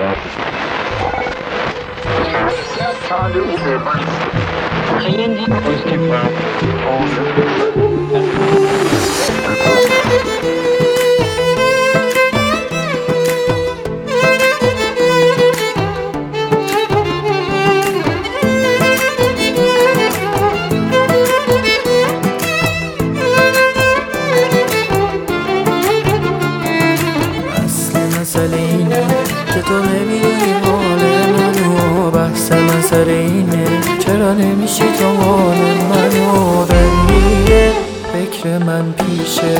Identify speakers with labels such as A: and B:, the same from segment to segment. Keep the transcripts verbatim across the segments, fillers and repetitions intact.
A: مسئله اینه که تو نمیدونی حال منو، بحث من سر اینه چرا نمیشی تو حال منو، دلیل فکر من پیشه.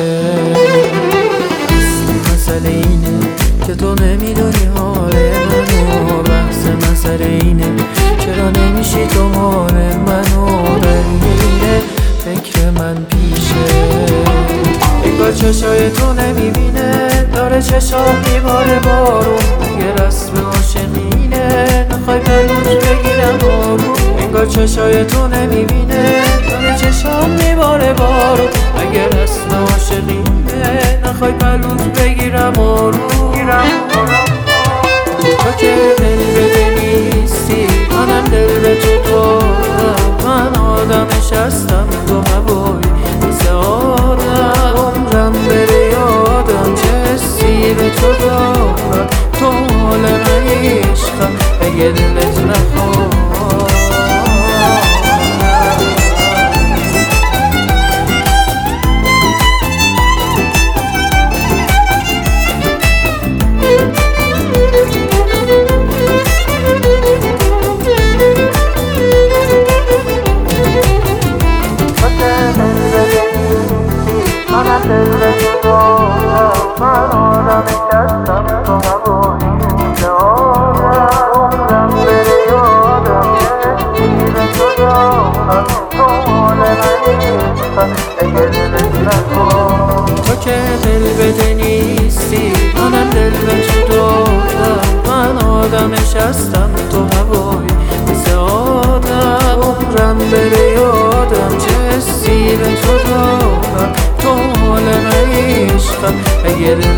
A: مسئله اینه که تو نمیدونی حال منو، بحث من سر اینه چرا نمیشی تو حال منو، دلیل فکر من پیشه. انگار چشای تو نمیبینه، داره چشام میباره بارون، یه رسم عاشقینه نخوای پلوز بگیرم بارون. انگار چشای تو نمیبینه، داره چشام میباره بارون، اگه رسم عاشقینه نخوای پلوز بگیرم بارون. تو که دل بده نیستی، منم دل به تو دارم، من آدمش هستم تو هوایی مثل آدم، عمرم بره یادم چه حسی به تو دارم، تو حال من عشقم اگه دلت نخواد. تو که دل بده نیستی، منم دل به تو دارم، من آدمش هستم تو هوایی مثل آدم، عمرم بره یادم چه حسی به تو دارم، تو حال من عشقم اگه